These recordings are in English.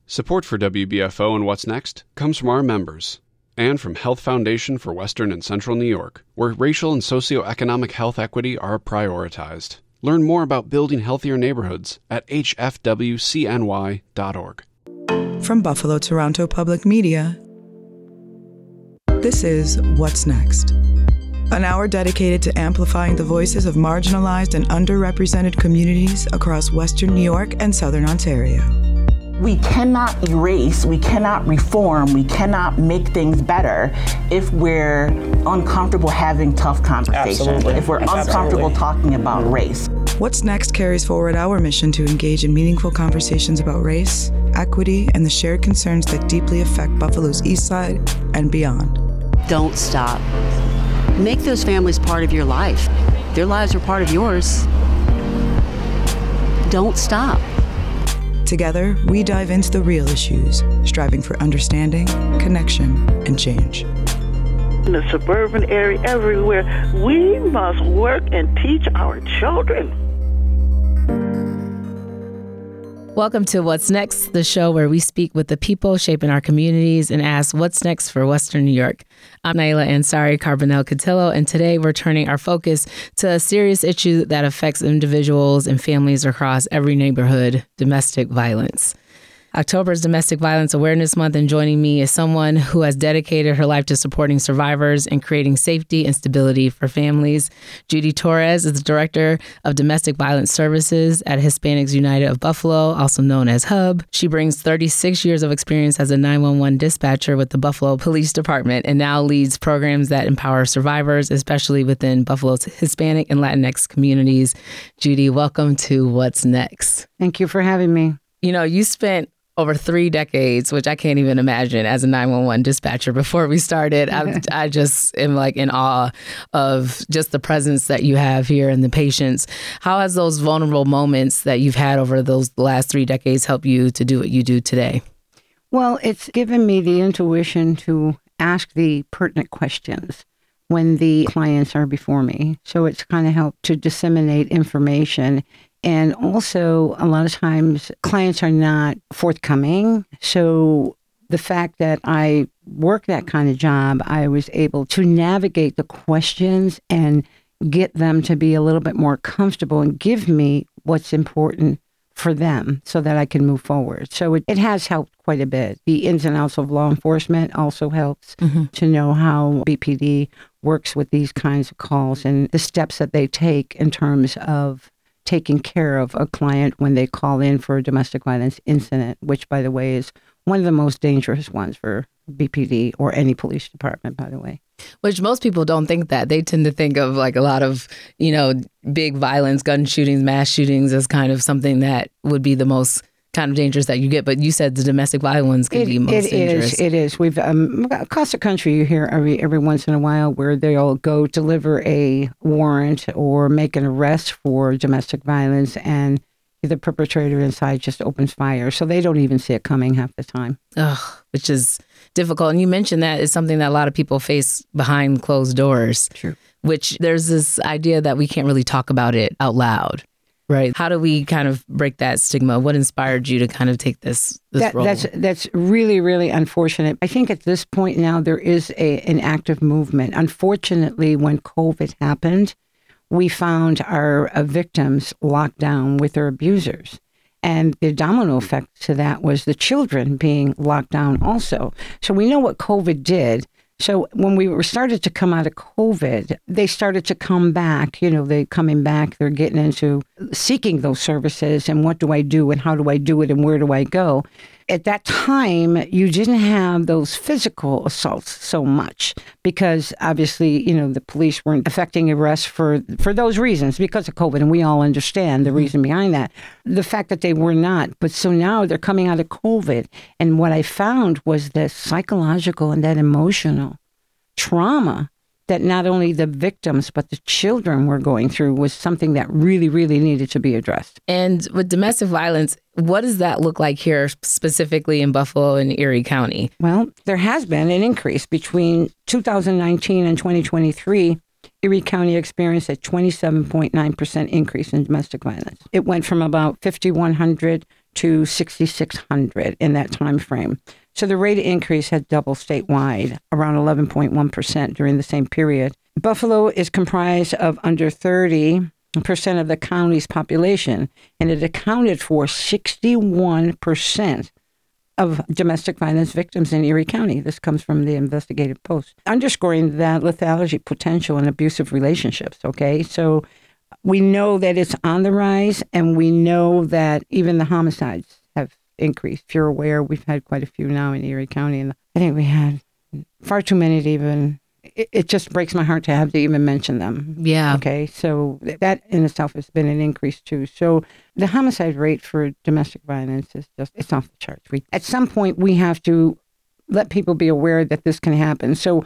Support for WBFO and What's Next comes from our members and from Health Foundation for Western and Central New York, where racial and socioeconomic health equity are prioritized. Learn more about building healthier neighborhoods at hfwcny.org. From Buffalo Toronto Public Media, this is What's Next, an hour dedicated to amplifying the voices of marginalized and underrepresented communities across Western New York and Southern Ontario. We cannot erase, we cannot reform, we cannot make things better if we're uncomfortable having tough conversations, if we're uncomfortable talking about race. What's Next carries forward our mission to engage in meaningful conversations about race, equity, and the shared concerns that deeply affect Buffalo's East Side and beyond. Don't stop. Make those families part of your life. Their lives are part of yours. Don't stop. Together, we dive into the real issues, striving for understanding, connection, and change. In the suburban area, everywhere, we must work and teach our children. Welcome to What's Next, the show where we speak with the people shaping our communities and ask what's next for Western New York. I'm Naila Ansari Carbonell-Cotillo, and today we're turning our focus to a serious issue that affects individuals and families across every neighborhood: domestic violence. October is Domestic Violence Awareness Month, and joining me is someone who has dedicated her life to supporting survivors and creating safety and stability for families. Judy Torres is the Director of Domestic Violence Services at Hispanics United of Buffalo, also known as HUB. She brings 36 years of experience as a 911 dispatcher with the Buffalo Police Department and now leads programs that empower survivors, especially within Buffalo's Hispanic and Latinx communities. Judy, welcome to What's Next. Thank you for having me. You know, you spent over 3 decades, which I can't even imagine, as a 911 dispatcher. Before we started, I just am like in awe of just the presence that you have here and the patience. How has those vulnerable moments that you've had over those last 3 decades helped you to do what you do today? Well, it's given me the intuition to ask the pertinent questions when the clients are before me. So it's kind of helped to disseminate information. And also, a lot of times, clients are not forthcoming. So the fact that I work that kind of job, I was able to navigate the questions and get them to be a little bit more comfortable and give me what's important for them so that I can move forward. So it has helped quite a bit. The ins and outs of law enforcement also helps to know how BPD works with these kinds of calls and the steps that they take in terms of taking care of a client when they call in for a domestic violence incident, which, by the way, is one of the most dangerous ones for BPD or any police department, by the way. Which most people don't think that. They tend to think of like a lot of, you know, big violence, gun shootings, mass shootings as kind of something that would be the most kind of dangerous that you get. But you said the domestic violence can be most dangerous. It is. We've across the country, you hear every once in a while where they'll go deliver a warrant or make an arrest for domestic violence, and the perpetrator inside just opens fire. So they don't even see it coming half the time. Which is difficult. And you mentioned that is something that a lot of people face behind closed doors. True. Which there's this idea that we can't really talk about it out loud. Right. How do we kind of break that stigma? What inspired you to kind of take this role? That's really, really unfortunate. I think at this point now there is an active movement. Unfortunately, when COVID happened, we found our victims locked down with their abusers. And the domino effect to that was the children being locked down also. So we know what COVID did. So when we started to come out of COVID, they started to come back, they're coming back, they're getting into seeking those services and what do I do and how do I do it and where do I go? At that time, you didn't have those physical assaults so much because obviously, the police weren't effecting arrests for those reasons because of COVID. And we all understand the reason behind that. The fact that they were not. But so now they're coming out of COVID. And what I found was that psychological and that emotional trauma that not only the victims, but the children were going through was something that really, really needed to be addressed. And with domestic violence, what does that look like here specifically in Buffalo and Erie County? Well, there has been an increase between 2019 and 2023. Erie County experienced a 27.9% increase in domestic violence. It went from about 5,100 to 6,600 in that time frame. So the rate of increase had doubled statewide, around 11.1% during the same period. Buffalo is comprised of under 30% of the county's population, and it accounted for 61% of domestic violence victims in Erie County. This comes from the Investigative Post, underscoring that lethality potential in abusive relationships, okay? So we know that it's on the rise, and we know that even the homicides have increased. If you're aware, we've had quite a few now in Erie County, and I think we had far too many to even... It just breaks my heart to have to even mention them. Yeah. Okay. So that in itself has been an increase too. So the homicide rate for domestic violence is just, it's off the charts. At some point, we have to let people be aware that this can happen. So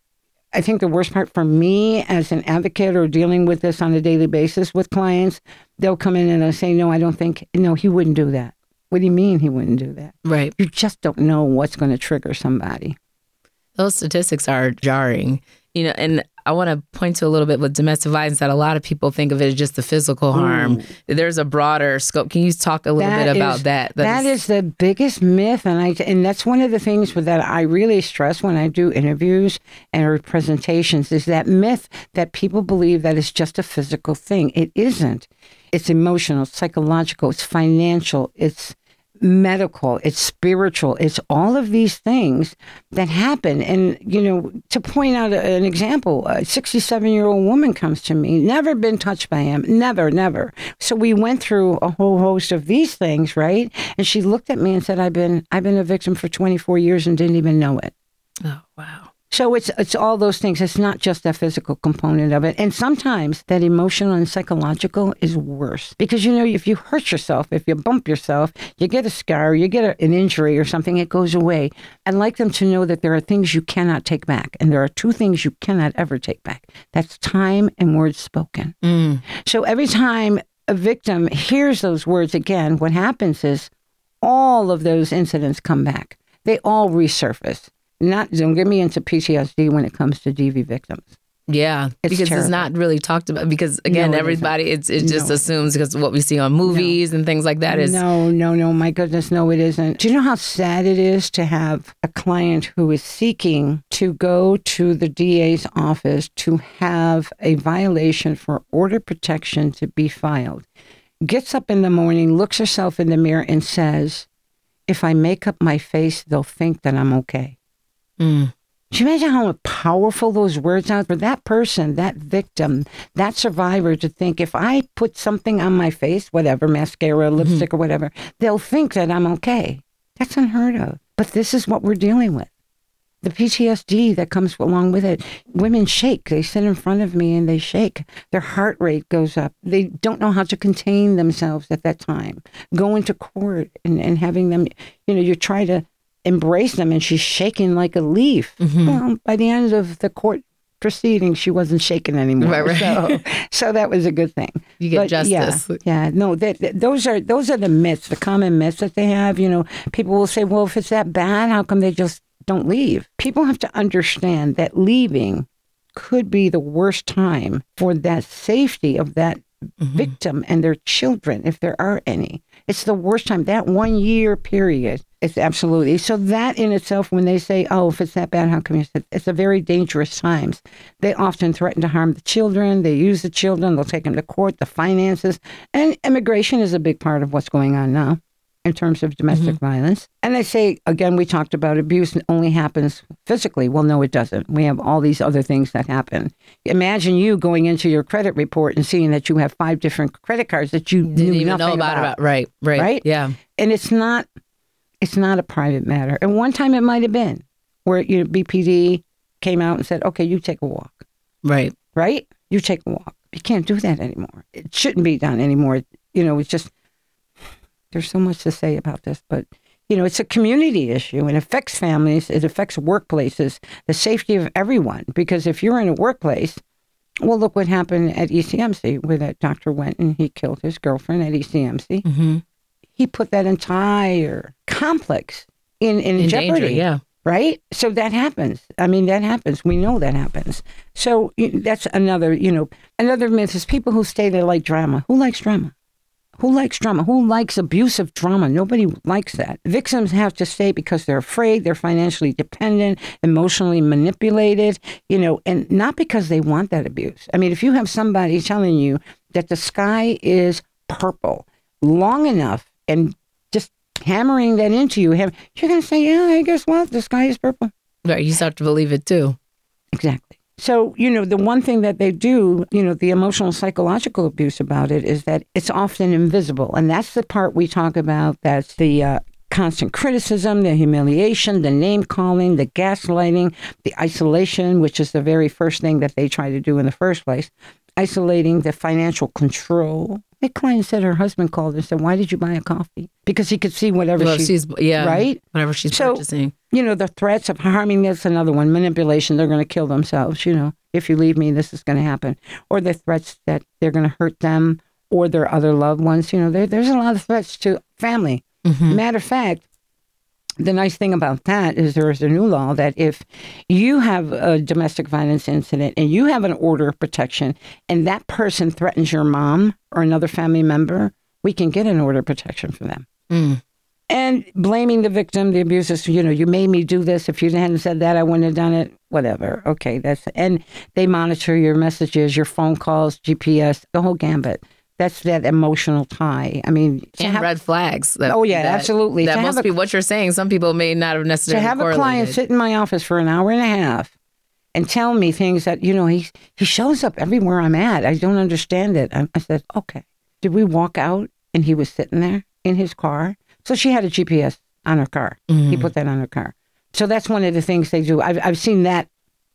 I think the worst part for me as an advocate or dealing with this on a daily basis with clients, they'll come in and they'll say, no, he wouldn't do that. What do you mean he wouldn't do that? Right. You just don't know what's going to trigger somebody. Those statistics are jarring, and I want to point to a little bit with domestic violence that a lot of people think of it as just the physical harm. There's a broader scope. Can you talk a little bit about that? That is the biggest myth, and that's one of the things that I really stress when I do interviews and presentations is that myth that people believe that it's just a physical thing. It isn't. It's emotional, psychological, it's financial, it's medical, it's spiritual, it's all of these things that happen. And, to point out an example, a 67-year-old woman comes to me, never been touched by him, never. So we went through a whole host of these things, right? And she looked at me and said, I've been a victim for 24 years and didn't even know it. Oh, wow. So it's all those things. It's not just that physical component of it. And sometimes that emotional and psychological is worse. Because, if you hurt yourself, if you bump yourself, you get a scar, you get an injury or something, it goes away. I'd like them to know that there are things you cannot take back. And there are two things you cannot ever take back. That's time and words spoken. So every time a victim hears those words again, what happens is all of those incidents come back. They all resurface. Don't get me into PTSD when it comes to DV victims. Yeah, because terrible. It's not really talked about. Because again, everybody it just assumes because what we see on movies and things like that is no. My goodness, no, it isn't. Do you know how sad it is to have a client who is seeking to go to the DA's office to have a violation for order protection to be filed? Gets up in the morning, looks herself in the mirror, and says, "If I make up my face, they'll think that I'm okay." Do you imagine how powerful those words are for that person, that victim, that survivor to think if I put something on my face, whatever, mascara, lipstick or whatever, they'll think that I'm okay. That's unheard of. But this is what we're dealing with. The PTSD that comes along with it. Women shake. They sit in front of me and they shake. Their heart rate goes up. They don't know how to contain themselves at that time. Going to court and having them, you try to embrace them and she's shaking like a leaf. Well, by the end of the court proceedings, she wasn't shaking anymore. Right. So that was a good thing. You get justice. Yeah. No, those are the myths, the common myths that they have. People will say, well, if it's that bad, how come they just don't leave? People have to understand that leaving could be the worst time for that safety of that victim and their children, if there are any. It's the worst time. That 1 year period. It's absolutely. So that in itself, when they say, oh, if it's that bad, how come you said it's a very dangerous times. They often threaten to harm the children. They use the children. They'll take them to court, the finances. And immigration is a big part of what's going on now in terms of domestic violence. And they say, again, we talked about abuse only happens physically. Well, no, it doesn't. We have all these other things that happen. Imagine you going into your credit report and seeing that you have 5 different credit cards that you didn't even know about. Right. Yeah. And it's not a private matter. And one time it might have been where BPD came out and said, okay, you take a walk. Right. You take a walk. You can't do that anymore. It shouldn't be done anymore. It's just, there's so much to say about this, but it's a community issue. It affects families. It affects workplaces, the safety of everyone. Because if you're in a workplace, well, look what happened at ECMC where that doctor went and he killed his girlfriend at ECMC. He put that entire complex in jeopardy. Danger, yeah. Right? So that happens. I mean, that happens. We know that happens. So that's another myth is people who say they like drama. Who likes drama? Who likes drama? Who likes abusive drama? Nobody likes that. Victims have to stay because they're afraid, they're financially dependent, emotionally manipulated, and not because they want that abuse. I mean, if you have somebody telling you that the sky is purple long enough and just hammering that into you, you're going to say, yeah, I guess what? The sky is purple. Right. You start to believe it too. Exactly. So, the one thing that they do, the emotional psychological abuse about it is that it's often invisible. And that's the part we talk about. That's the constant criticism, the humiliation, the name calling, the gaslighting, the isolation, which is the very first thing that they try to do in the first place. Isolating, the financial control. My client said her husband called and said, "Why did you buy a coffee?" Because he could see whatever she's right? Whatever she's purchasing. The threats of harming, that's another one. Manipulation, they're going to kill themselves, If you leave me, this is going to happen. Or the threats that they're going to hurt them or their other loved ones. There's a lot of threats to family. Mm-hmm. Matter of fact, the nice thing about that is there is a new law that if you have a domestic violence incident and you have an order of protection and that person threatens your mom or another family member, we can get an order of protection for them. Mm. And blaming the victim, the abusers, you made me do this. If you hadn't said that, I wouldn't have done it. Whatever. Okay, and they monitor your messages, your phone calls, GPS, the whole gambit. That's that emotional tie. I mean, and red flags. Absolutely. That must be what you're saying. Some people may not have necessarily to have a client sit in my office for an hour and a half and tell me things that, he shows up everywhere I'm at. I don't understand it. I said, okay. Did we walk out and he was sitting there in his car? So she had a GPS on her car. Mm-hmm. He put that on her car. So that's one of the things they do. I've seen that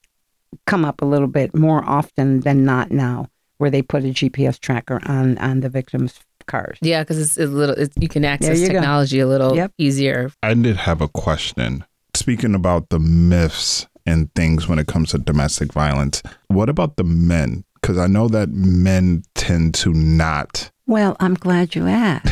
come up a little bit more often than not now, where they put a GPS tracker on the victim's cars. Yeah, because you can access technology a little easier. I did have a question. Speaking about the myths and things when it comes to domestic violence, what about the men? Because I know that men tend to not. Well, I'm glad you asked.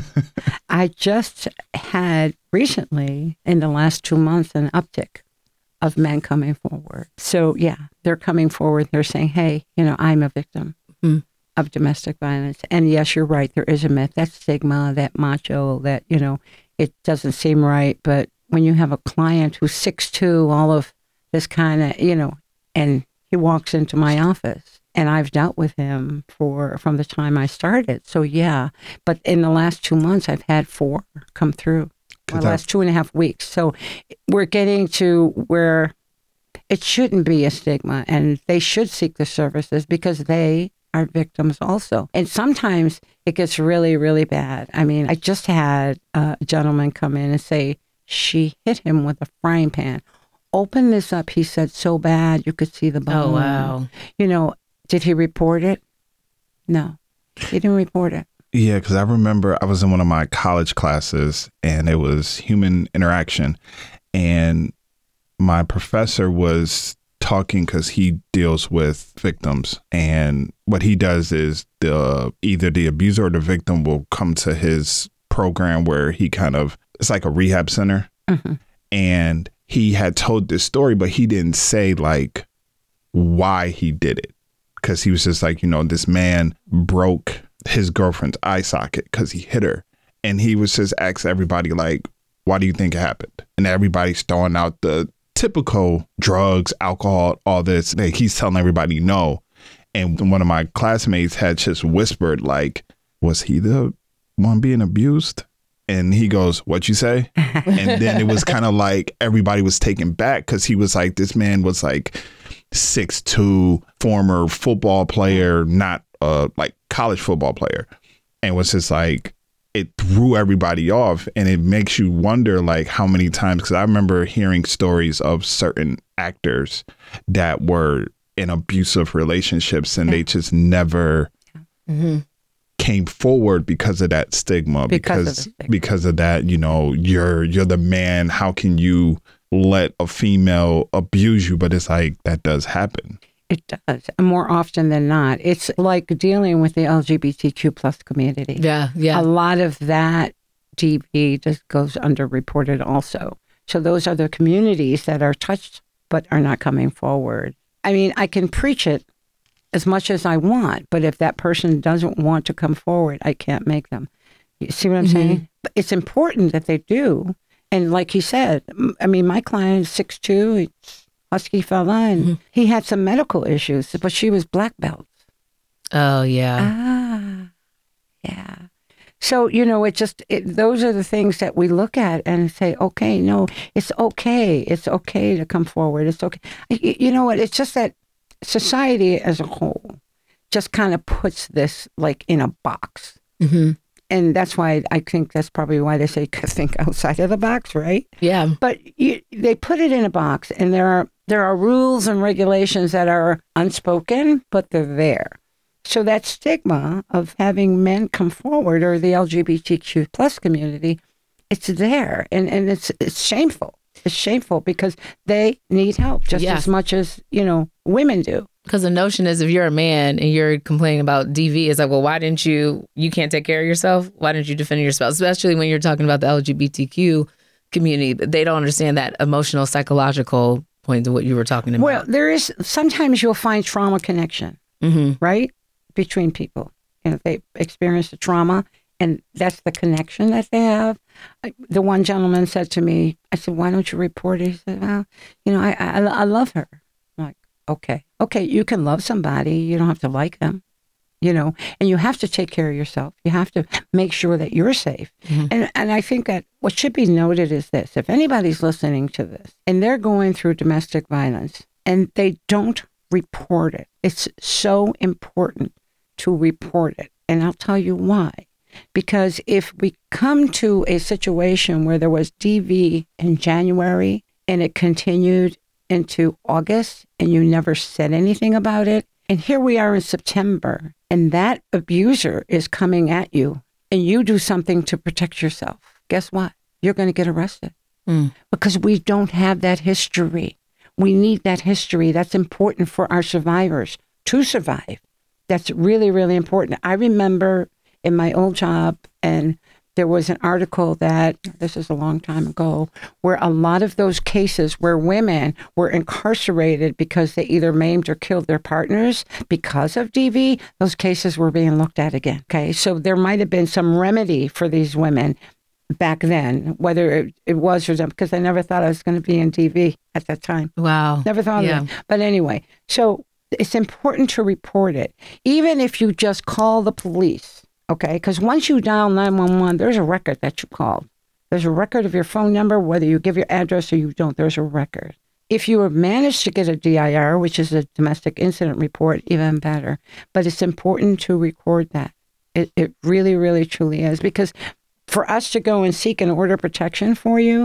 I just had recently, in the last 2 months, an uptick of men coming forward. So, they're coming forward. They're saying, hey, I'm a victim of domestic violence. And yes, you're right. There is a myth, that stigma, that macho, that, it doesn't seem right. But when you have a client who's 6'2", all of this kind of, and he walks into my office and I've dealt with him from the time I started. So, but in the last 2 months, I've had 4 come through. The last 2.5 weeks. So we're getting to where it shouldn't be a stigma and they should seek the services because they are victims also. And sometimes it gets really, really bad. I mean, I just had a gentleman come in and say she hit him with a frying pan. Open this up, he said, so bad you could see the bone. Oh, wow. Did he report it? No, he didn't report it. Yeah, because I remember I was in one of my college classes and it was human interaction. And my professor was talking because he deals with victims. And what he does is either the abuser or the victim will come to his program where he it's like a rehab center. Mm-hmm. And he had told this story, but he didn't say why he did it. Because he was just this man broke his girlfriend's eye socket because he hit her. And he was just asking everybody, why do you think it happened? And everybody's throwing out the typical drugs, alcohol, all this. He's telling everybody no. And one of my classmates had just whispered, was he the one being abused? And he goes, what you say? And then it was kind of everybody was taken back because he was this man was 6'2", former football player, not college football player. And was just it threw everybody off. And it makes you wonder how many times, because I remember hearing stories of certain actors that were in abusive relationships and they just never came forward because of that stigma. Because of that, you're the man. How can you let a female abuse you? But it's that does happen. It does. And more often than not, it's like dealing with the LGBTQ plus community. Yeah. A lot of that DV just goes underreported also. So those are the communities that are touched but are not coming forward. I mean, I can preach it as much as I want. But if that person doesn't want to come forward, I can't make them. You see what I'm saying? But it's important that they do. And like he said, I mean, my client is 6'2", he's husky fella, and he had some medical issues, but she was black belt. Oh, yeah. Yeah. So, you know, those are the things that we look at and say, okay, no, it's okay. It's okay to come forward. It's okay. You know what? It's just that society as a whole just kind of puts this like in a box. Mm-hmm. And that's why I think that's probably why they say think outside of the box, right? Yeah. But they put it in a box, and there are rules and regulations that are unspoken, but they're there. So that stigma of having men come forward, or the LGBTQ plus community, it's there, and it's shameful. It's shameful because they need help just as much as, you know, women do. Because the notion is if you're a man and you're complaining about DV, it's like, well, why didn't you can't take care of yourself? Why didn't you defend yourself? Especially when you're talking about the LGBTQ community. They don't understand that emotional, psychological point to what you were talking about. Well, sometimes you'll find trauma connection, right? Between people. You know, they experience a trauma, and that's the connection that they have. The one gentleman said to me, I said, why don't you report it? He said, well, you know, I love her. I'm like, okay, you can love somebody. You don't have to like them, you know, and you have to take care of yourself. You have to make sure that you're safe. And I think that what should be noted is this. If anybody's listening to this and they're going through domestic violence and they don't report it, it's so important to report it. And I'll tell you why. Because if we come to a situation where there was DV in January and it continued into August and you never said anything about it, and here we are in September and that abuser is coming at you and you do something to protect yourself, guess what? You're going to get arrested because we don't have that history. We need that history. That's important for our survivors to survive. That's really, really important. I remember in my old job, and there was an article that, this is a long time ago, where a lot of those cases where women were incarcerated because they either maimed or killed their partners because of DV, those cases were being looked at again. Okay, so there might have been some remedy for these women back then, whether it was or not, because I never thought I was going to be in DV at that time. Wow. Never thought of it. But anyway, so it's important to report it, even if you just call the police, okay? Because once you dial 911, there's a record that you called. There's a record of your phone number, whether you give your address or you don't, there's a record. If you have managed to get a DIR, which is a domestic incident report, even better. But it's important to record that. It really, really, truly is. Because for us to go and seek an order of protection for you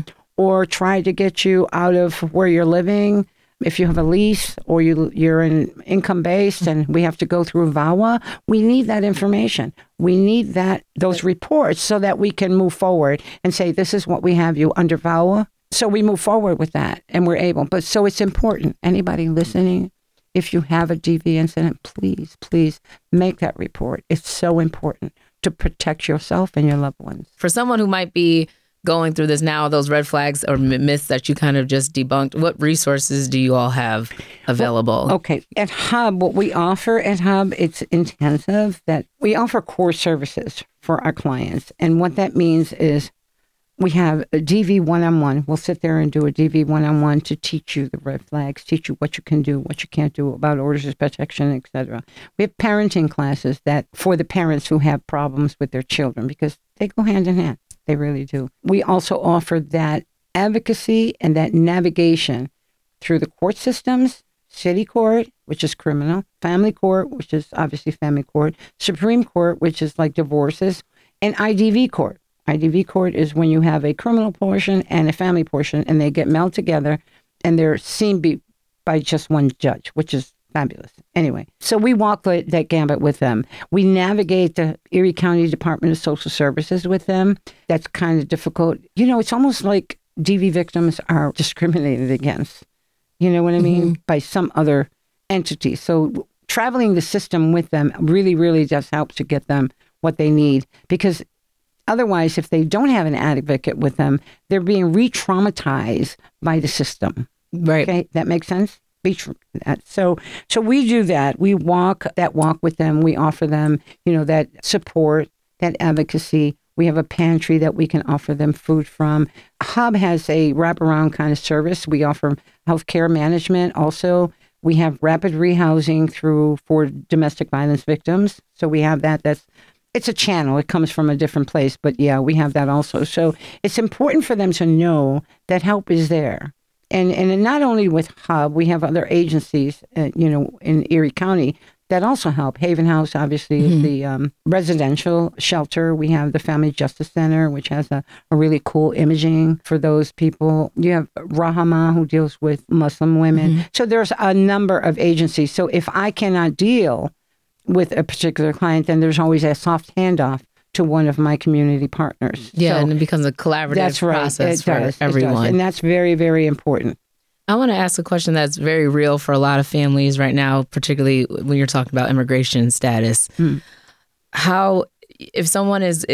or try to get you out of where you're living, if you have a lease or you're in income-based and we have to go through VAWA, we need that information. We need those reports so that we can move forward and say, this is what we have you under VAWA. So we move forward with that and we're able. But so it's important. Anybody listening, if you have a DV incident, please, please make that report. It's so important to protect yourself and your loved ones. For someone who might be going through this now, those red flags or myths that you kind of just debunked, what resources do you all have available? Well, okay. At Hub, what we offer at Hub, it's intensive, that we offer core services for our clients. And what that means is we have a DV one-on-one. We'll sit there and do a DV one-on-one to teach you the red flags, teach you what you can do, what you can't do about orders of protection, etc. We have parenting classes that for the parents who have problems with their children, because they go hand in hand. They really do. We also offer that advocacy and that navigation through the court systems, city court, which is criminal, family court, which is obviously family court, Supreme Court, which is like divorces, and IDV court. IDV court is when you have a criminal portion and a family portion, and they get melded together, and they're seen by just one judge, which is fabulous. Anyway, so we walk that gambit with them. We navigate the Erie County Department of Social Services with them. That's kind of difficult. You know, it's almost like DV victims are discriminated against, you know what I mean, by some other entity. So traveling the system with them really, really does help to get them what they need, because otherwise, if they don't have an advocate with them, they're being re-traumatized by the system. Right. Okay, that makes sense? speech from that. So we do that. We walk with them. We offer them, that support, that advocacy. We have a pantry that we can offer them food from. Hub has a wraparound kind of service. We offer healthcare management also. We have rapid rehousing for domestic violence victims. So we have that. It's a channel. It comes from a different place. But yeah, we have that also. So it's important for them to know that help is there. And not only with Hub, we have other agencies, in Erie County that also help. Haven House, obviously, is the residential shelter. We have the Family Justice Center, which has a really cool imaging for those people. You have Rahama, who deals with Muslim women. So there's a number of agencies. So if I cannot deal with a particular client, then there's always a soft handoff to one of my community partners. Yeah, so and it becomes a collaborative process for everyone. And that's very, very important. I want to ask a question that's very real for a lot of families right now, particularly when you're talking about immigration status. How, if someone is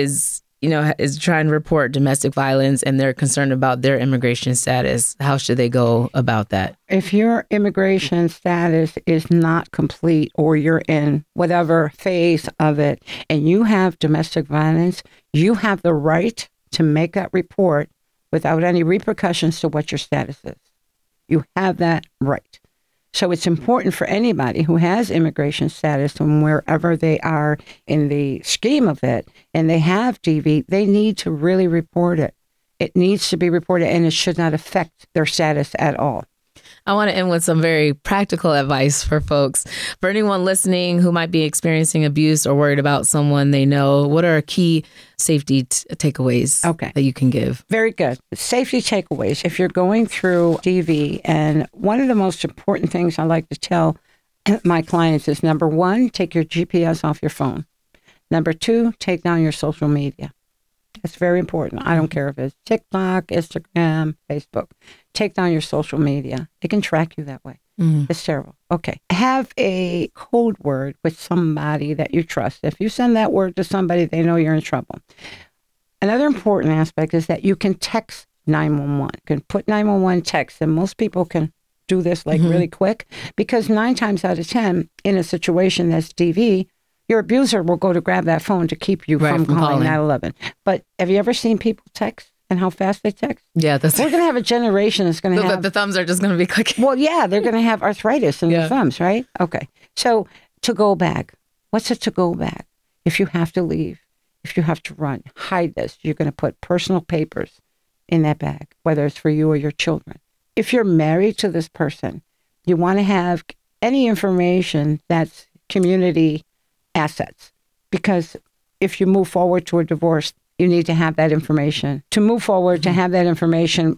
trying to report domestic violence and they're concerned about their immigration status, how should they go about that? If your immigration status is not complete or you're in whatever phase of it and you have domestic violence, you have the right to make that report without any repercussions to what your status is. You have that right. So it's important for anybody who has immigration status and wherever they are in the scheme of it and they have DV, they need to really report it. It needs to be reported and it should not affect their status at all. I want to end with some very practical advice for folks. For anyone listening who might be experiencing abuse or worried about someone they know, what are key safety takeaways that you can give? Very good. Safety takeaways. If you're going through DV, and one of the most important things I like to tell my clients is, number one, take your GPS off your phone. Number two, take down your social media. It's very important. I don't care if it's TikTok, Instagram, Facebook. Take down your social media. It can track you that way. It's terrible. Okay. Have a code word with somebody that you trust. If you send that word to somebody, they know you're in trouble. Another important aspect is that you can text 911. You can put 911 text, and most people can do this really quick, because 9 times out of 10 in a situation that's DV, your abuser will go to grab that phone to keep you from calling 911. But have you ever seen people text and how fast they text? Yeah, we're going to have a generation that's going to have... The thumbs are just going to be clicking. Well, yeah, they're going to have arthritis in their thumbs, right? Okay. So, to-go bag. What's a to-go bag? If you have to leave, if you have to run, hide this. You're going to put personal papers in that bag, whether it's for you or your children. If you're married to this person, you want to have any information that's community assets, because if you move forward to a divorce, you need to have that information to move forward, to have that information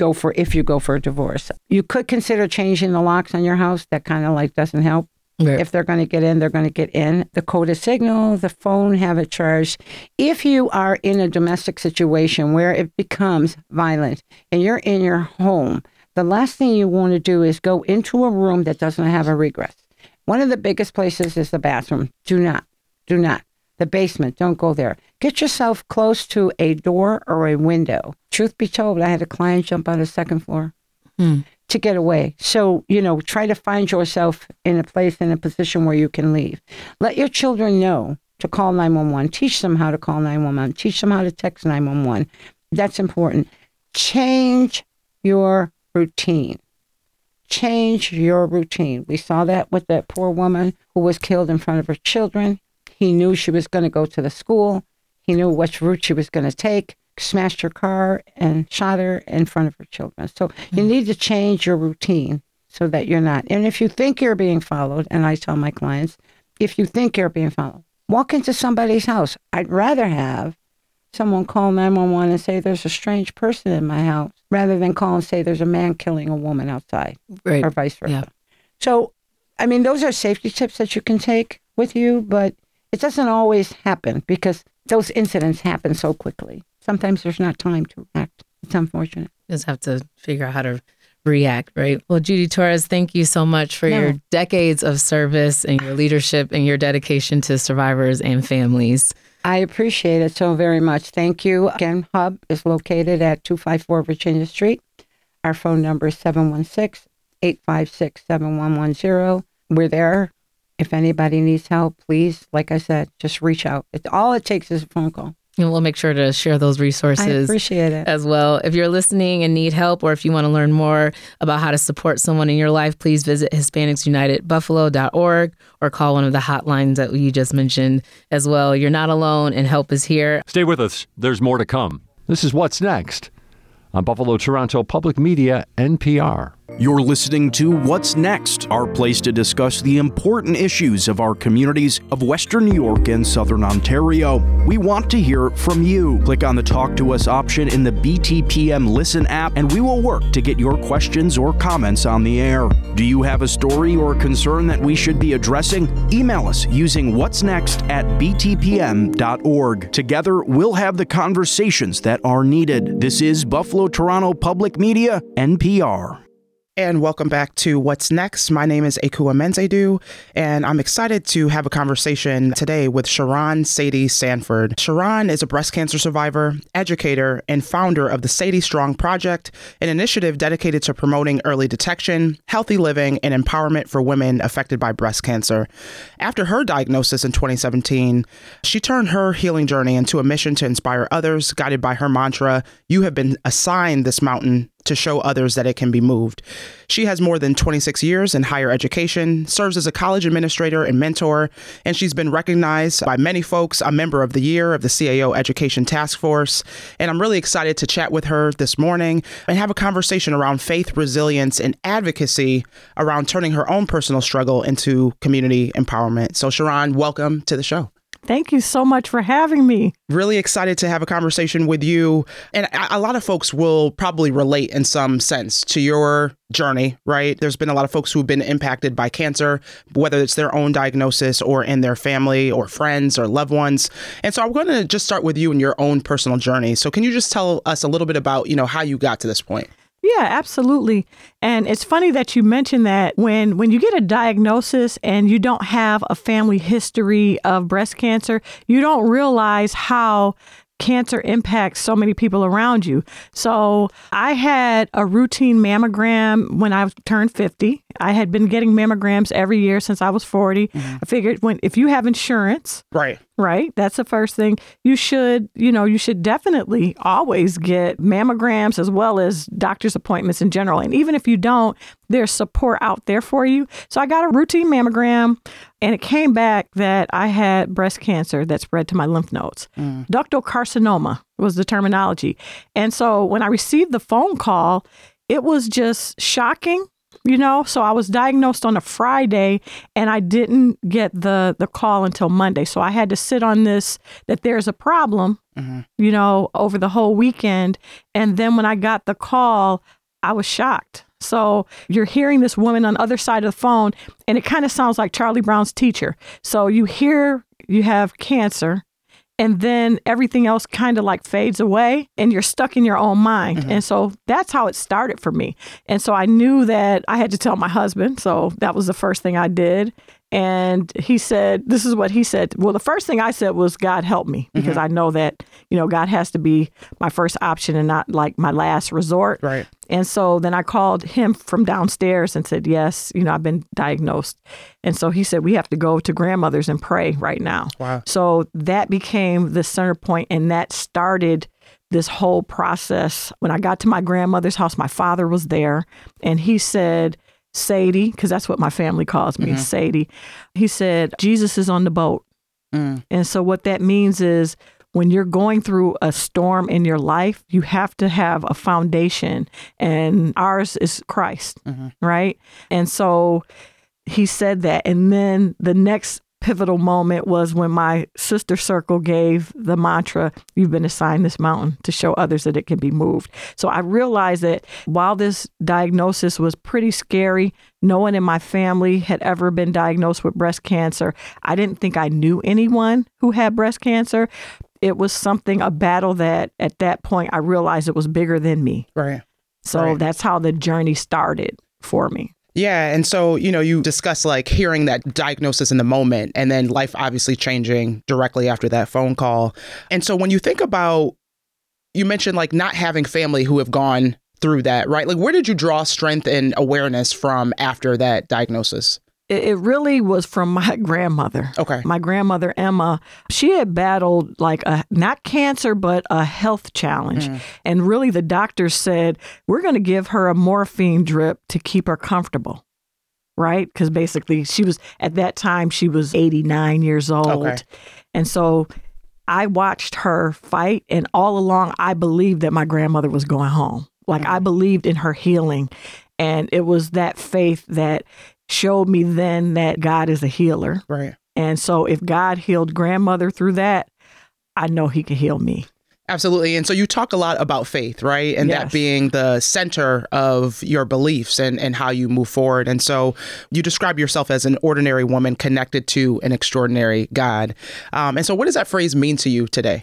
if you go for a divorce. You could consider changing the locks on your house. That kind of doesn't help. Right. If they're going to get in, they're going to get in. The code of signal, the phone, have it charged. If you are in a domestic situation where it becomes violent and you're in your home, the last thing you want to do is go into a room that doesn't have a regress. One of the biggest places is the bathroom. Do not. The basement, don't go there. Get yourself close to a door or a window. Truth be told, I had a client jump on the second floor to get away. So, try to find yourself in a position where you can leave. Let your children know to call 911. Teach them how to call 911. Teach them how to text 911. That's important. Change your routine. Change your routine. We saw that with that poor woman who was killed in front of her children. He knew she was going to go to the school. He knew which route she was going to take, smashed her car and shot her in front of her children. So you need to change your routine so that you're not. And if you think you're being followed, and I tell my clients, if you think you're being followed, walk into somebody's house. I'd rather have someone call 911 and say there's a strange person in my house rather than call and say there's a man killing a woman outside, or vice versa. Yeah. So, those are safety tips that you can take with you, but it doesn't always happen because those incidents happen so quickly. Sometimes there's not time to act. It's unfortunate. You just have to figure out how to react, right? Well, Judy Torres, thank you so much for your decades of service and your leadership and your dedication to survivors and families. I appreciate it so very much. Thank you. Again, Hub is located at 254 Virginia Street. Our phone number is 856-7110. We're there. If anybody needs help, please, like I said, just reach out. All it takes is a phone call. And we'll make sure to share those resources. I appreciate it. As well. If you're listening and need help, or if you want to learn more about how to support someone in your life, please visit HispanicUnitedBuffalo.org or call one of the hotlines that you just mentioned as well. You're not alone and help is here. Stay with us. There's more to come. This is What's Next on Buffalo Toronto Public Media, NPR. You're listening to What's Next, our place to discuss the important issues of our communities of Western New York and Southern Ontario. We want to hear from you. Click on the Talk to Us option in the BTPM Listen app, and we will work to get your questions or comments on the air. Do you have a story or concern that we should be addressing? Email us using whatsnext@btpm.org. Together, we'll have the conversations that are needed. This is Buffalo Toronto Public Media, NPR. And welcome back to What's Next. My name is Ekua Menzedu, and I'm excited to have a conversation today with Sharon Sadie Sanford. Sharon is a breast cancer survivor, educator, and founder of the Sadie Strong Project, an initiative dedicated to promoting early detection, healthy living, and empowerment for women affected by breast cancer. After her diagnosis in 2017, she turned her healing journey into a mission to inspire others, guided by her mantra, "You have been assigned this mountain to show others that it can be moved." She has more than 26 years in higher education, serves as a college administrator and mentor, and she's been recognized by many folks, a member of the year of the CAO Education Task Force. And I'm really excited to chat with her this morning and have a conversation around faith, resilience, and advocacy around turning her own personal struggle into community empowerment. So Sharon, welcome to the show. Thank you so much for having me. Really excited to have a conversation with you. And a lot of folks will probably relate in some sense to your journey, right? There's been a lot of folks who've been impacted by cancer, whether it's their own diagnosis or in their family or friends or loved ones. And so I'm going to just start with you and your own personal journey. So can you just tell us a little bit about, how you got to this point? Yeah, absolutely. And it's funny that you mentioned that when you get a diagnosis and you don't have a family history of breast cancer, you don't realize how cancer impacts so many people around you. So I had a routine mammogram when I turned 50. I had been getting mammograms every year since I was 40. I figured if you have insurance, right, that's the first thing. You should definitely always get mammograms as well as doctor's appointments in general. And even if you don't, there's support out there for you. So I got a routine mammogram and it came back that I had breast cancer that spread to my lymph nodes. Ductal carcinoma was the terminology. And so when I received the phone call, it was just shocking. So I was diagnosed on a Friday and I didn't get the call until Monday. So I had to sit on this, that there's a problem, over the whole weekend. And then when I got the call, I was shocked. So you're hearing this woman on the other side of the phone and it kind of sounds like Charlie Brown's teacher. So you hear you have cancer. And then everything else kind of like fades away and you're stuck in your own mind. And so that's how it started for me. And so I knew that I had to tell my husband. So that was the first thing I did. And he said, this is what he said. Well, the first thing I said was, God help me, because I know that, God has to be my first option and not like my last resort. Right. And so then I called him from downstairs and said, yes, I've been diagnosed. And so he said, we have to go to grandmother's and pray right now. Wow. So that became the center point, and that started this whole process. When I got to my grandmother's house, my father was there, and he said, Sadie, because that's what my family calls me, Sadie. He said, Jesus is on the boat. And so what that means is when you're going through a storm in your life, you have to have a foundation, and ours is Christ, right? And so he said that. And then the next pivotal moment was when my sister circle gave the mantra, you've been assigned this mountain to show others that it can be moved. So I realized that while this diagnosis was pretty scary, no one in my family had ever been diagnosed with breast cancer. I didn't think I knew anyone who had breast cancer. It was a battle that at that point I realized it was bigger than me. Right. So that's how the journey started for me. Yeah. And so, you discuss like hearing that diagnosis in the moment and then life obviously changing directly after that phone call. And so when you think about, you mentioned like not having family who have gone through that, right? Like, where did you draw strength and awareness from after that diagnosis? It really was from my grandmother. Okay. My grandmother, Emma, she had battled like not cancer, but a health challenge. And really the doctors said, we're going to give her a morphine drip to keep her comfortable. Right? Because basically at that time, she was 89 years old. Okay. And so I watched her fight. And all along, I believed that my grandmother was going home. Like I believed in her healing. And it was that faith that showed me then that God is a healer. Right. And so if God healed grandmother through that, I know he can heal me. Absolutely. And so you talk a lot about faith, right? And that being the center of your beliefs and how you move forward. And so you describe yourself as an ordinary woman connected to an extraordinary God. And so what does that phrase mean to you today?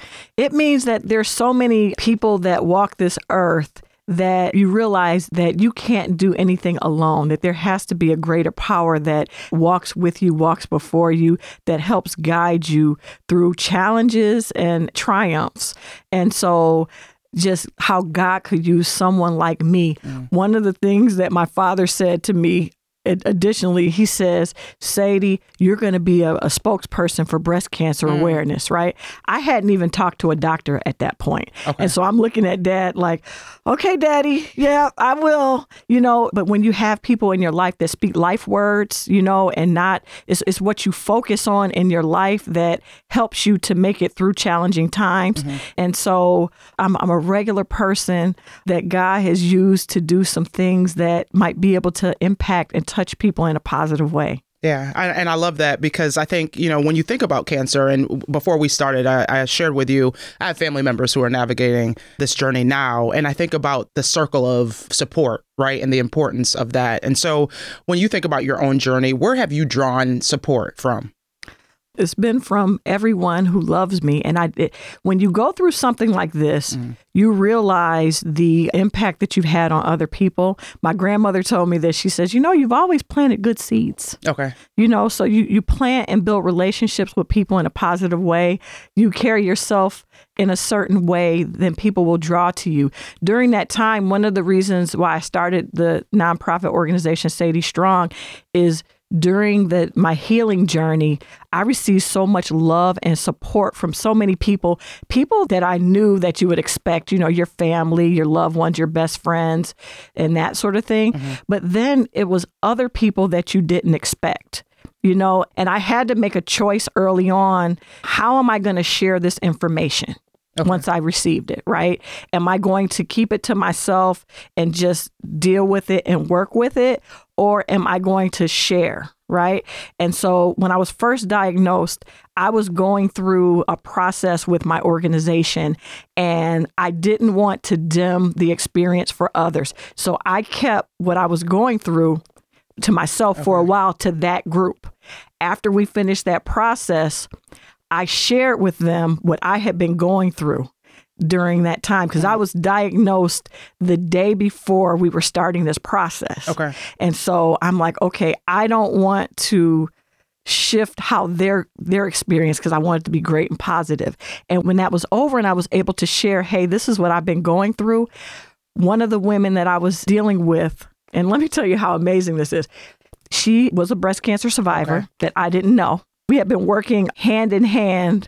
It means that there's so many people that walk this earth that you realize that you can't do anything alone, that there has to be a greater power that walks with you, walks before you, that helps guide you through challenges and triumphs. And so just how God could use someone like me. One of the things that my father said to me, additionally, he says, Sadie, you're going to be a spokesperson for breast cancer awareness, right? I hadn't even talked to a doctor at that point. Okay. And so I'm looking at Dad like, okay, Daddy, yeah, I will, but when you have people in your life that speak life words, and not, it's what you focus on in your life that helps you to make it through challenging times. And so I'm a regular person that God has used to do some things that might be able to impact and touch people in a positive way. Yeah. And I love that because I think, when you think about cancer, and before we started, I shared with you, I have family members who are navigating this journey now. And I think about the circle of support, right? And the importance of that. And so when you think about your own journey, where have you drawn support from? It's been from everyone who loves me. And when you go through something like this, you realize the impact that you've had on other people. My grandmother told me this. She says, you've always planted good seeds. Okay. So you plant and build relationships with people in a positive way. You carry yourself in a certain way, then people will draw to you. During that time, one of the reasons why I started the nonprofit organization Sadie Strong is during my healing journey, I received so much love and support from so many people that I knew that you would expect, your family, your loved ones, your best friends, and that sort of thing. But then it was other people that you didn't expect. And I had to make a choice early on. How am I going to share this information? Okay. Once I received it, right? Am I going to keep it to myself and just deal with it and work with it? Or am I going to share, right? And so when I was first diagnosed, I was going through a process with my organization and I didn't want to dim the experience for others. So I kept what I was going through to myself for a while to that group. After we finished that process, I shared with them what I had been going through during that time because I was diagnosed the day before we were starting this process. Okay. And so I'm like, okay, I don't want to shift how their experience because I want it to be great and positive. And when that was over and I was able to share, hey, this is what I've been going through. One of the women that I was dealing with, and let me tell you how amazing this is. She was a breast cancer survivor that I didn't know. We had been working hand in hand,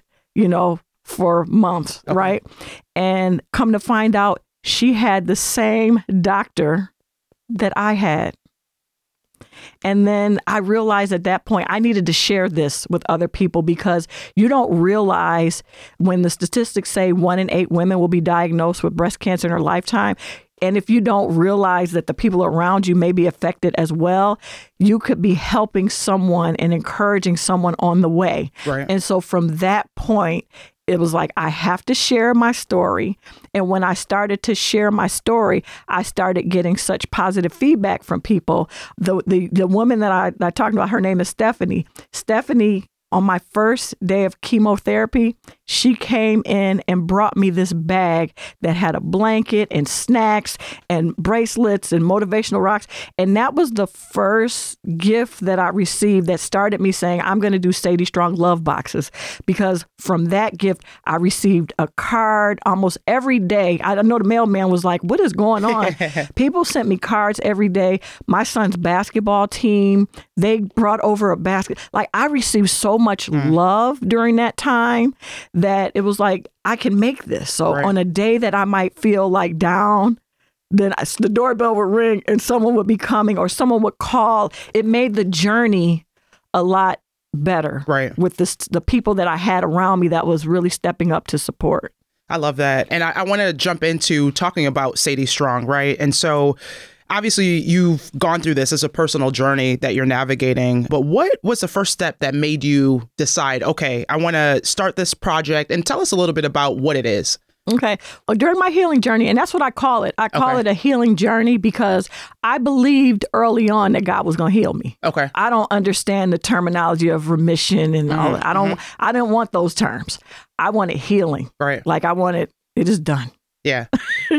for months, right? And come to find out, she had the same doctor that I had. And then I realized at that point, I needed to share this with other people because you don't realize when the statistics say 1 in 8 women will be diagnosed with breast cancer in her lifetime. And if you don't realize that the people around you may be affected as well, you could be helping someone and encouraging someone on the way. Right. And so from that point, it was like, I have to share my story. And when I started to share my story, I started getting such positive feedback from people. The woman that I talked about, her name is Stephanie. Stephanie On my first day of chemotherapy, she came in and brought me this bag that had a blanket and snacks and bracelets and motivational rocks. And that was the first gift that I received that started me saying, I'm going to do Sadie Strong love boxes. Because from that gift, I received a card almost every day. I know the mailman was like, what is going on? People sent me cards every day. My son's basketball team, they brought over a basket. Like, I received so much love during that time that it was like, I can make this. So on a day that I might feel like down, then the doorbell would ring and someone would be coming or someone would call. It made the journey a lot better with the people that I had around me that was really stepping up to support. I love that. And I want to jump into talking about Sadie Strong, right? And so obviously, you've gone through this as a personal journey that you're navigating, but what was the first step that made you decide, okay, I want to start this project, and tell us a little bit about what it is. Okay. Well, during my healing journey, and that's what I call it. I call it a healing journey because I believed early on that God was going to heal me. Okay. I don't understand the terminology of remission and all that. I didn't want those terms. I wanted healing. Right. Like I wanted it is done. Yeah.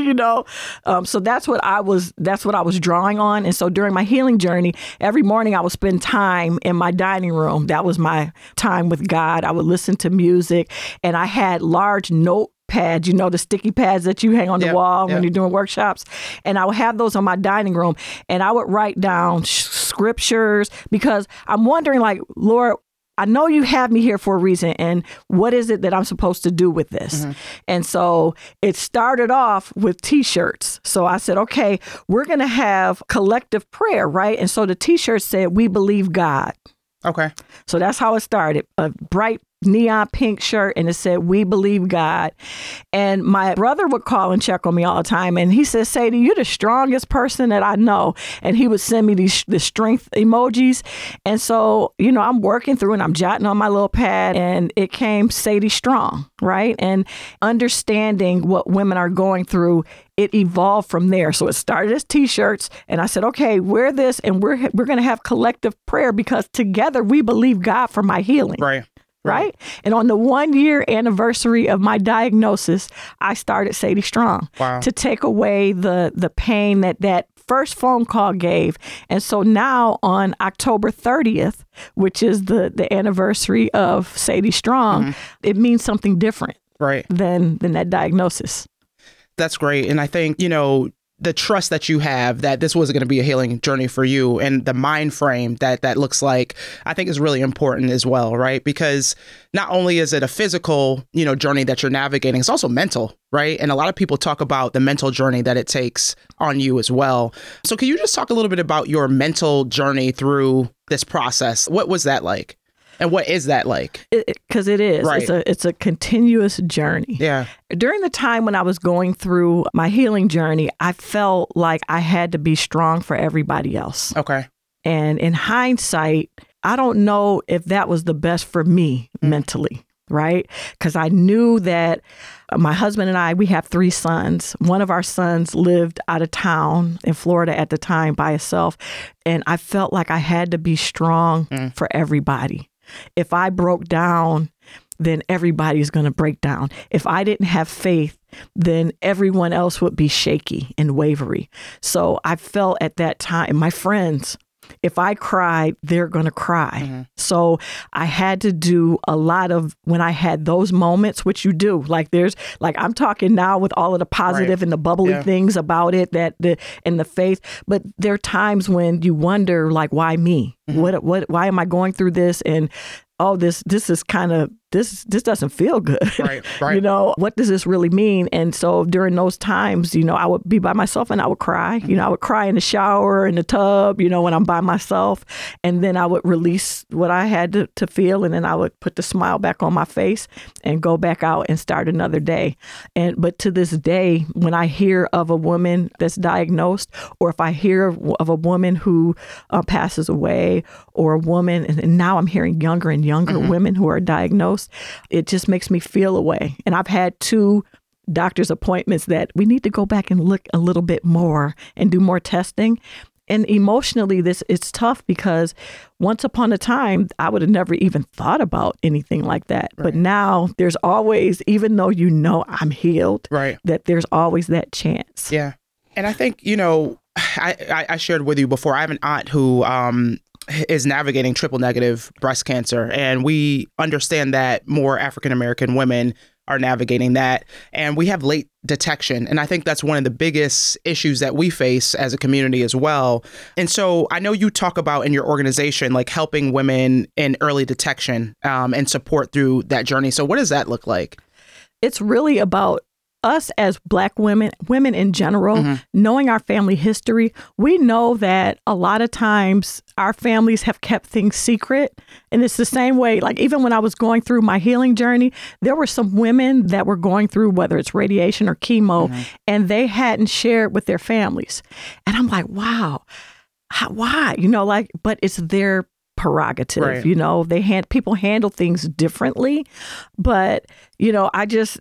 So that's what I was drawing on. And so during my healing journey, every morning I would spend time in my dining room. That was my time with God. I would listen to music, and I had large notepads, the sticky pads that you hang on the wall when you're doing workshops. And I would have those on my dining room, and I would write down scriptures because I'm wondering, like, Lord, I know you have me here for a reason, and what is it that I'm supposed to do with this? And so it started off with T-shirts. So I said, okay, we're going to have collective prayer, right? And so the T-shirt said, "We believe God." Okay. So that's how it started. A bright neon pink shirt, and it said, "We believe God." And my brother would call and check on me all the time, and he said, "Sadie, you're the strongest person that I know." And he would send me the strength emojis. And so, I'm working through and I'm jotting on my little pad, and it came Sadie Strong, right? And understanding what women are going through, it evolved from there. So it started as T-shirts, and I said, okay, wear this, and we're going to have collective prayer because together we believe God for my healing. Right. And on the 1-year anniversary of my diagnosis, I started Sadie Strong to take away the pain that first phone call gave. And so now on October 30th, which is the anniversary of Sadie Strong, it means something different than that diagnosis. That's great. And I think, the trust that you have that this was going to be a healing journey for you, and the mind frame that looks like, I think is really important as well, right? Because not only is it a physical, journey that you're navigating, it's also mental, right? And a lot of people talk about the mental journey that it takes on you as well. So can you just talk a little bit about your mental journey through this process? What was that like? And what is that like? Because it is. Right. It's a continuous journey. Yeah. During the time when I was going through my healing journey, I felt like I had to be strong for everybody else. Okay. And in hindsight, I don't know if that was the best for me mentally, right? Because I knew that my husband and I, we have 3 sons. One of our sons lived out of town in Florida at the time by himself. And I felt like I had to be strong for everybody. If I broke down, then everybody's going to break down. If I didn't have faith, then everyone else would be shaky and wavery. So I felt at that time, my friends, if I cried, they're going to cry. So I had to do a lot of, when I had those moments, which you do, I'm talking now with all of the positive and the bubbly things about it, and the faith, but there are times when you wonder, like, why me? Why am I going through this? And this is kind of, this doesn't feel good. Right. What does this really mean? And so during those times, I would be by myself and I would cry. I would cry in the shower, in the tub, when I'm by myself. And then I would release what I had to feel. And then I would put the smile back on my face and go back out and start another day. But to this day, when I hear of a woman that's diagnosed, or if I hear of a woman who passes away, or a woman, and now I'm hearing younger and younger women who are diagnosed, it just makes me feel a way. And I've had 2 doctor's appointments that we need to go back and look a little bit more and do more testing. emotionally, it's tough because once upon a time, I would have never even thought about anything like that. Right. But now there's always, even though you know I'm healed, right, that there's always that chance. Yeah. And I think, I shared with you before, I have an aunt who is navigating triple negative breast cancer. And we understand that more African-American women are navigating that. And we have late detection. And I think that's one of the biggest issues that we face as a community as well. And so I know you talk about in your organization, like helping women in early detection and support through that journey. So what does that look like? It's really about us as Black women in general, knowing our family history. We know that a lot of times our families have kept things secret. And it's the same way, like even when I was going through my healing journey, there were some women that were going through, whether it's radiation or chemo, and they hadn't shared with their families. And I'm like, wow, why? But it's their prerogative, right. People handle things differently, but I just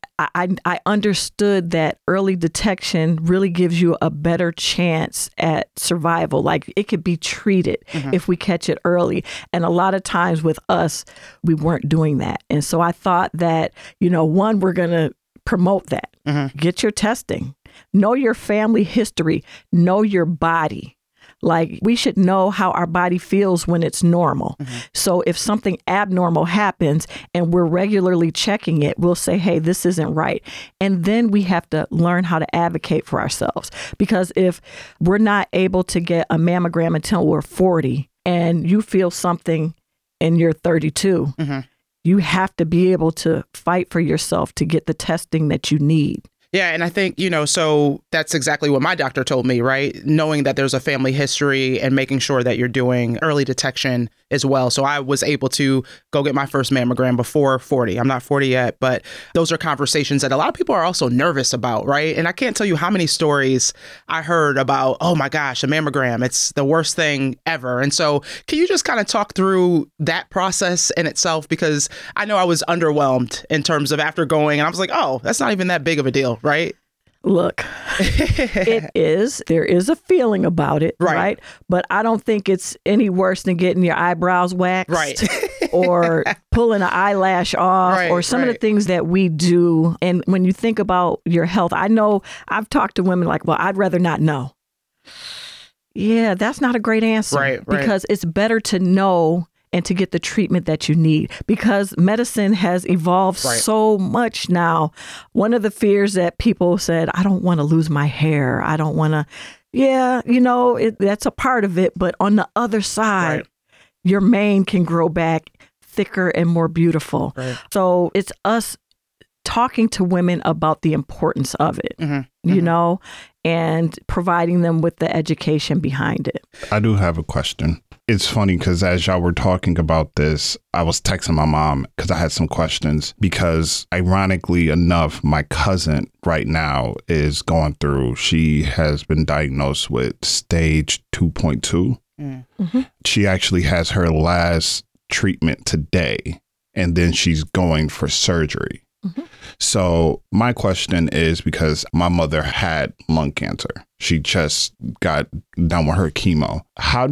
I understood that early detection really gives you a better chance at survival. Like it could be treated if we catch it early, and a lot of times with us, we weren't doing that. And so I thought that one, we're gonna promote that. Get your testing, know your family history, know your body. Like we should know how our body feels when it's normal. So if something abnormal happens and we're regularly checking it, we'll say, hey, this isn't right. And then we have to learn how to advocate for ourselves. Because if we're not able to get a mammogram until we're 40 and you feel something and you're 32, you have to be able to fight for yourself to get the testing that you need. Yeah. And I think, so that's exactly what my doctor told me, right? Knowing that there's a family history and making sure that you're doing early detection as well. So I was able to go get my first mammogram before 40. I'm not 40 yet, but those are conversations that a lot of people are also nervous about, right? And I can't tell you how many stories I heard about, oh my gosh, a mammogram, it's the worst thing ever. And so can you just kind of talk through that process in itself? Because I know I was underwhelmed in terms of after going and I was like, oh, that's not even that big of a deal, right? Look, there is a feeling about it, right? But I don't think it's any worse than getting your eyebrows waxed, right? Or pulling an eyelash off, right, or some of the things that we do. And when you think about your health, I know I've talked to women like, well, I'd rather not know. Yeah, that's not a great answer, right? Because it's better to know and to get the treatment that you need, because medicine has evolved so much now. One of the fears that people said, I don't want to lose my hair. I don't want to, that's a part of it. But on the other side, your mane can grow back thicker and more beautiful. Right. So it's us talking to women about the importance of it, and providing them with the education behind it. I do have a question. It's funny because as y'all were talking about this, I was texting my mom because I had some questions, because ironically enough, my cousin right now is going through, she has been diagnosed with stage 2.2. She actually has her last treatment today, and then she's going for surgery. So my question is, because my mother had lung cancer, she just got done with her chemo. How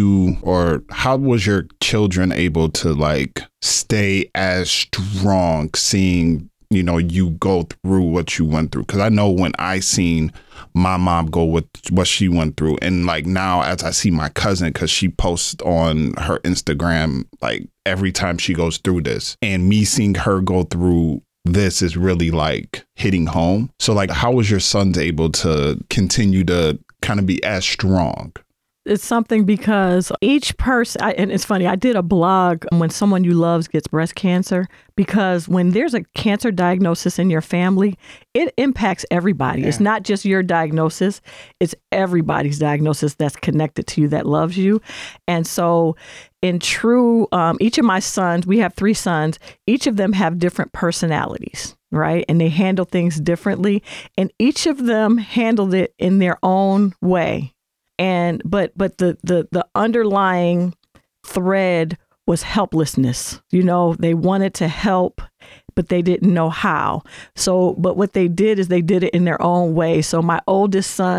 was your children able to stay as strong seeing, you go through what you went through? Because I know when I seen my mom go with what she went through, and now as I see my cousin, because she posts on her Instagram, every time she goes through this, and me seeing her go through this is really hitting home. So how was your sons able to continue to kind of be as strong? It's something because each person, and it's funny, I did a blog when someone you love gets breast cancer, because when there's a cancer diagnosis in your family, it impacts everybody. Yeah. It's not just your diagnosis, it's everybody's diagnosis that's connected to you, that loves you. And so in true, each of my sons, we have 3 sons, each of them have different personalities, right? And they handle things differently. And each of them handled it in their own way. And but the underlying thread was helplessness. They wanted to help, but they didn't know how. So, but what they did is they did it in their own way. So my oldest son,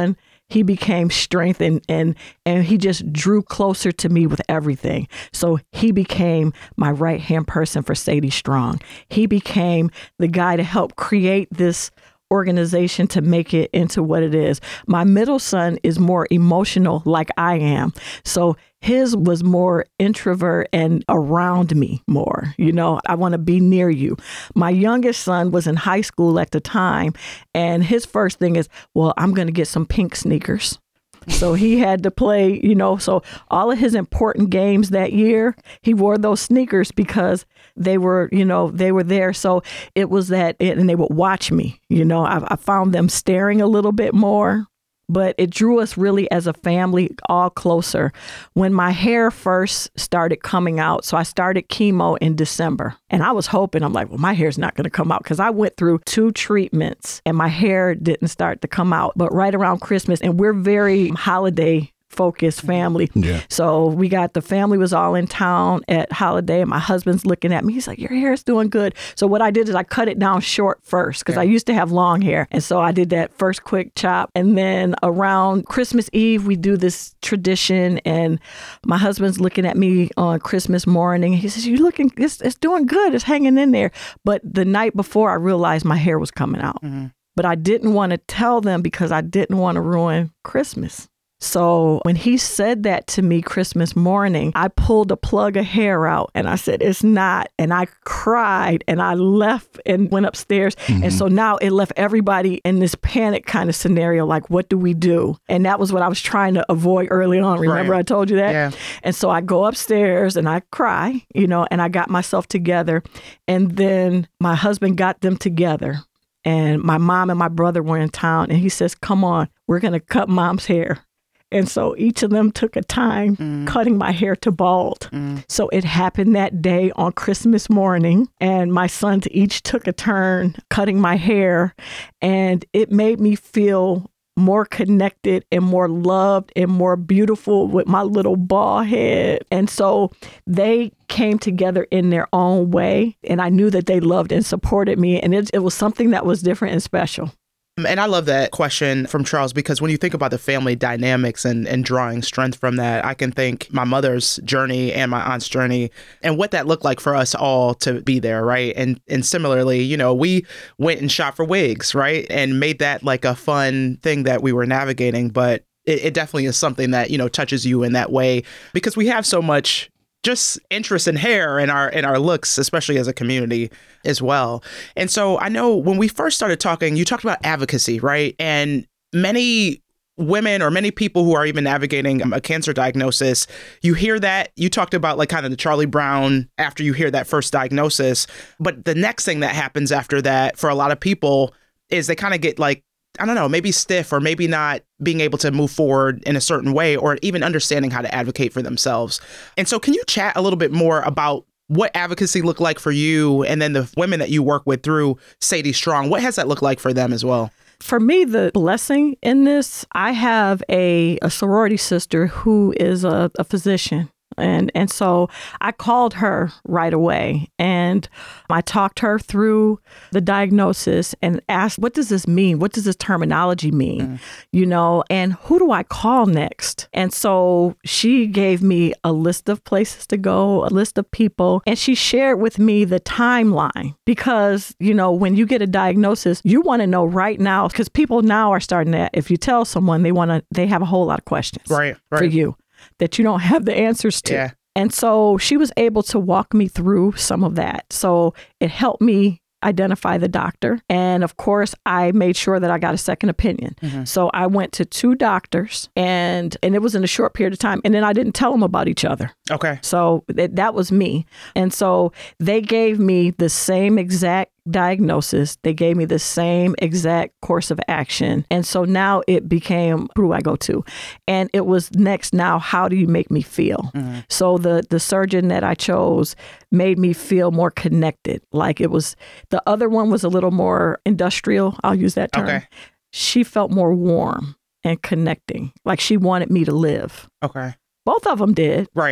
he became strength and he just drew closer to me with everything. So he became my right-hand person for Sadie Strong. He became the guy to help create this organization to make it into what it is. My middle son is more emotional like I am. So his was more introvert and around me more. You know, I want to be near you. My youngest son was in high school at the time, and his first thing is, well, I'm going to get some pink sneakers. So he had to play, you know, so all of his important games that year, he wore those sneakers because they were, you know, they were there. So it was that, and they would watch me, you know, I found them staring a little bit more. But it drew us really as a family all closer. When my hair first started coming out, so I started chemo in December. And I was hoping, I'm like, well, my hair's not going to come out because I went through 2 treatments and my hair didn't start to come out. But right around Christmas, and we're very holiday focused family. Yeah. So the family was all in town at holiday, and my husband's looking at me. He's like, your hair is doing good. So what I did is I cut it down short first because I used to have long hair. And so I did that first quick chop. And then around Christmas Eve, we do this tradition, and my husband's looking at me on Christmas morning. He says, you looking, it's doing good. It's hanging in there. But the night before, I realized my hair was coming out. Mm-hmm. But I didn't want to tell them because I didn't want to ruin Christmas. So when he said that to me Christmas morning, I pulled a plug of hair out and I said, it's not. And I cried and I left and went upstairs. Mm-hmm. And so now it left everybody in this panic kind of scenario, like, what do we do? And that was what I was trying to avoid early on. Remember, I told you that? Yeah. And so I go upstairs and I cry, you know, and I got myself together. And then my husband got them together. And my mom and my brother were in town. And he says, come on, we're going to cut mom's hair. And so each of them took a time cutting my hair to bald. So it happened that day on Christmas morning. And my sons each took a turn cutting my hair. And it made me feel more connected and more loved and more beautiful with my little bald head. And so they came together in their own way. And I knew that they loved and supported me. And it was something that was different and special. And I love that question from Charles, because when you think about the family dynamics and drawing strength from that, I can think my mother's journey and my aunt's journey and what that looked like for us all to be there, right? And similarly, you know, we went and shot for wigs, right? And made that like a fun thing that we were navigating. But it definitely is something that, you know, touches you in that way because we have so much just interest in hair and our looks, especially as a community as well. And so I know when we first started talking, you talked about advocacy, right? And many women or many people who are even navigating a cancer diagnosis, you hear that, you talked about like kind of the Charlie Brown after you hear that first diagnosis. But the next thing that happens after that for a lot of people is they kind of get like, I don't know, maybe stiff or maybe not being able to move forward in a certain way or even understanding how to advocate for themselves. And so can you chat a little bit more about what advocacy looked like for you and then the women that you work with through Sadie Strong? What has that looked like for them as well? For me, the blessing in this, I have a sorority sister who is a physician. And so I called her right away and I talked her through the diagnosis and asked, what does this mean? What does this terminology mean? You know, and who do I call next? And so she gave me a list of places to go, a list of people, and she shared with me the timeline because, you know, when you get a diagnosis, you want to know right now, because people now are starting to, if you tell someone they have a whole lot of questions for you that you don't have the answers to. Yeah. And so she was able to walk me through some of that. So it helped me identify the doctor. And of course, I made sure that I got a second opinion. So I went to 2 doctors and it was in a short period of time. And then I didn't tell them about each other. Okay. So that was me. And so they gave me the same exact diagnosis. They gave me the same exact course of action. And so now it became, who do I go to? And it was next, now, how do you make me feel? So the surgeon that I chose made me feel more connected. Like it was, the other one was a little more industrial. I'll use that term. Okay. She felt more warm and connecting. Like she wanted me to live. Okay. Both of them did. Right.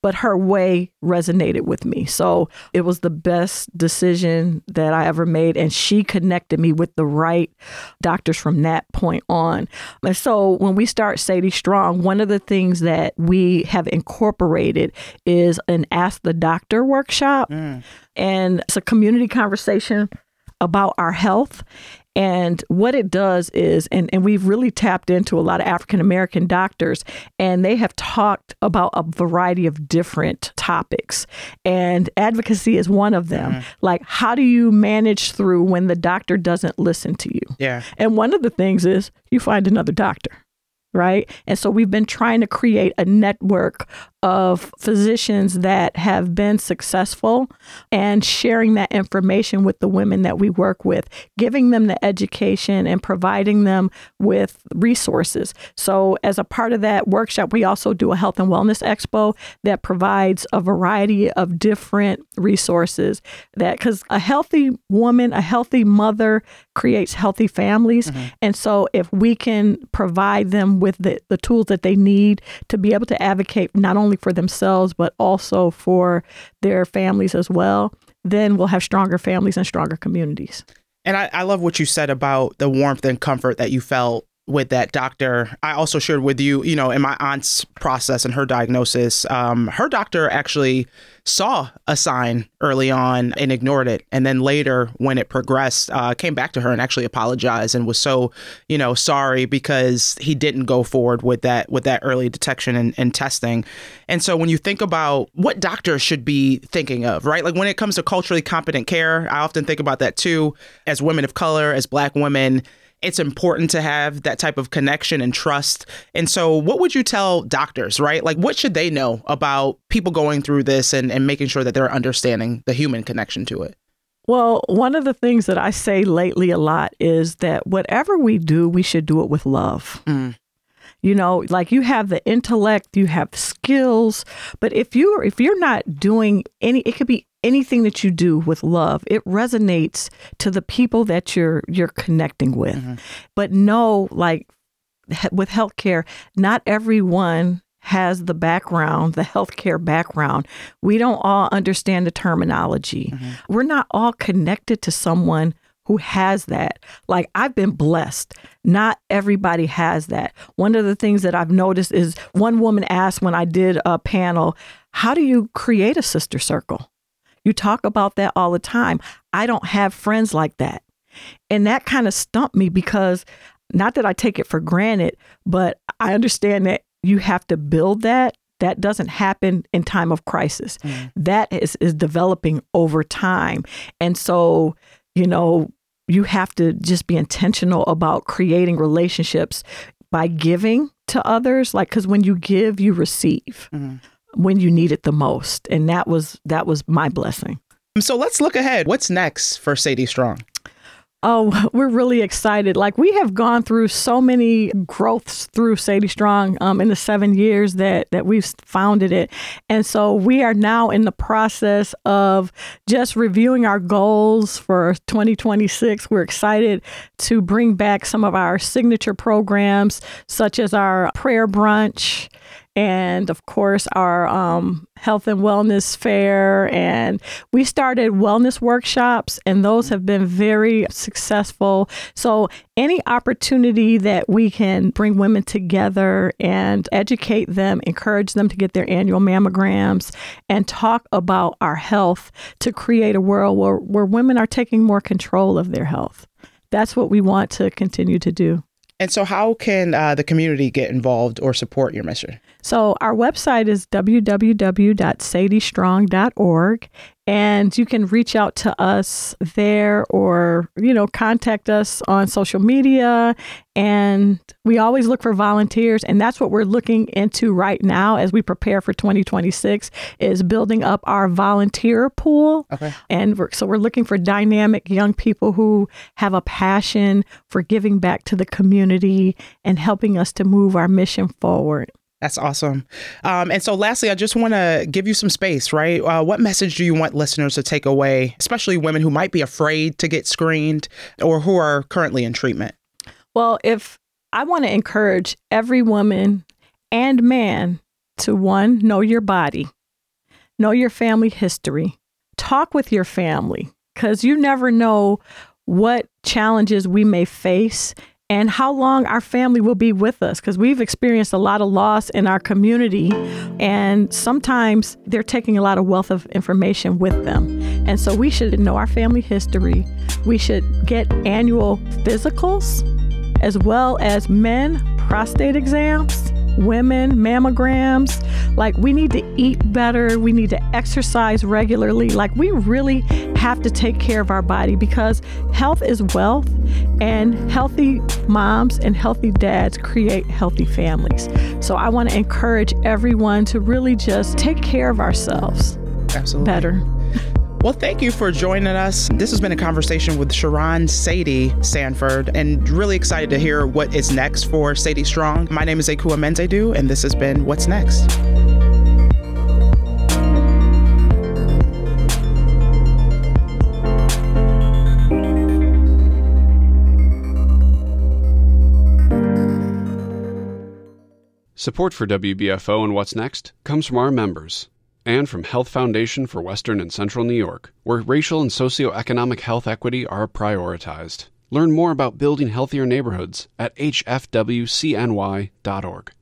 but her way resonated with me. So it was the best decision that I ever made. And she connected me with the right doctors from that point on. And so when we start Sadie Strong, one of the things that we have incorporated is an Ask the Doctor workshop. And it's a community conversation about our health. And what it does is, and we've really tapped into a lot of African-American doctors, and they have talked about a variety of different topics. And advocacy is one of them. Like, how do you manage through when the doctor doesn't listen to you? Yeah. And one of the things is you find another doctor. Right. And so we've been trying to create a network of physicians that have been successful and sharing that information with the women that we work with, giving them the education and providing them with resources. So as a part of that workshop, we also do a health and wellness expo that provides a variety of different resources that, because a healthy woman, a healthy mother creates healthy families. And so if we can provide them with the tools that they need to be able to advocate not only for themselves, but also for their families as well, then we'll have stronger families and stronger communities. And I love what you said about the warmth and comfort that you felt with that doctor. I also shared with you, you know, in my aunt's process and her diagnosis, her doctor actually saw a sign early on and ignored it. And then later, when it progressed, came back to her and actually apologized and was so, you know, sorry because he didn't go forward with that early detection and testing. And so when you think about what doctors should be thinking of, right? Like when it comes to culturally competent care, I often think about that too. As women of color, as Black women, it's important to have that type of connection and trust. And so what would you tell doctors, right? Like what should they know about people going through this and making sure that they're understanding the human connection to it? Well, one of the things that I say lately a lot is that whatever we do, we should do it with love. You know, like you have the intellect, you have skills, but if you're not doing it could be anything that you do with love, it resonates to the people that you're connecting with. But no, like with healthcare, not everyone has the background, the healthcare background. We don't all understand the terminology. We're not all connected to someone who has that. Like I've been blessed. Not everybody has that. One of the things that I've noticed is one woman asked when I did a panel, how do you create a sister circle? You talk about that all the time. I don't have friends like that. And that kind of stumped me because not that I take it for granted, but I understand that you have to build that. That doesn't happen in time of crisis. That is developing over time. And so, you know, you have to just be intentional about creating relationships by giving to others. Like, because when you give, you receive when you need it the most. And that was my blessing. So let's look ahead. What's next for Sadie Strong? Oh, we're really excited. Like we have gone through so many growths through Sadie Strong in the 7 years that we've founded it. And so we are now in the process of just reviewing our goals for 2026. We're excited to bring back some of our signature programs, such as our prayer brunch, and of course, our health and wellness fair. And we started wellness workshops, and those have been very successful. So any opportunity that we can bring women together and educate them, encourage them to get their annual mammograms, and talk about our health to create a world where women are taking more control of their health. That's what we want to continue to do. And so how can the community get involved or support your mission? So our website is www.sadiestrong.org. And you can reach out to us there or, you know, contact us on social media. And we always look for volunteers. And that's what we're looking into right now as we prepare for 2026 is building up our volunteer pool. Okay. And we're looking for dynamic young people who have a passion for giving back to the community and helping us to move our mission forward. That's awesome. And so lastly, I just want to give you some space, right? What message do you want listeners to take away, especially women who might be afraid to get screened or who are currently in treatment? Well, if I want to encourage every woman and man to, one, know your body. Know your family history. Talk with your family, because you never know what challenges we may face and how long our family will be with us, because we've experienced a lot of loss in our community, and sometimes they're taking a lot of wealth of information with them. And so we should know our family history. We should get annual physicals, as well as men, prostate exams, women, mammograms. Like, we need to eat better. We need to exercise regularly. Like, we really have to take care of our body, because health is wealth, and healthy moms and healthy dads create healthy families. So I want to encourage everyone to really just take care of ourselves. Absolutely. Better. Well, thank you for joining us. This has been a conversation with Sharron Sadie Sanford, and really excited to hear what is next for Sadie Strong. My name is Ekua Menzedu, and this has been What's Next. Support for WBFO and What's Next comes from our members and from Health Foundation for Western and Central New York, where racial and socioeconomic health equity are prioritized. Learn more about building healthier neighborhoods at hfwcny.org.